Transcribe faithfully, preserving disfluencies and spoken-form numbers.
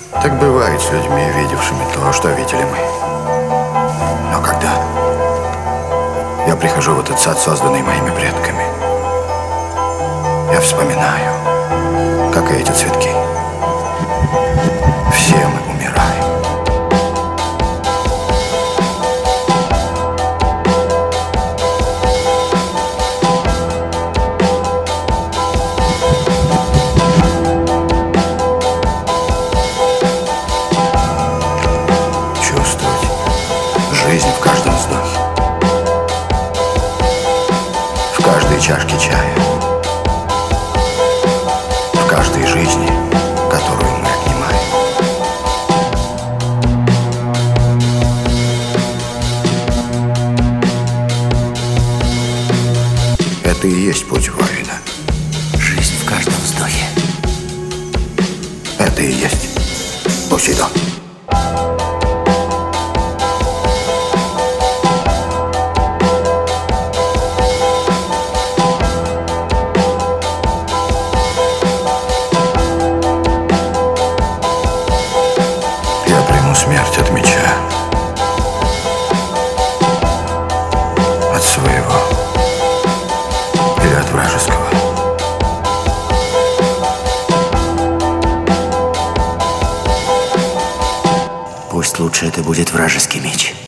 Так бывает с людьми, видевшими то, что видели мы. Но когда я прихожу в этот сад, созданный моими предками, я вспоминаю, как и эти цветки. Все мы умираем. Чувствовать жизнь в каждом вздохе, в каждой чашке чая, в каждой жизни, которую мы отнимаем. Это и есть путь воина. Жизнь в каждом вздохе. Это и есть Бусидо. Я приму смерть от меча, от своего или от вражеского. Пусть лучше это будет вражеский меч.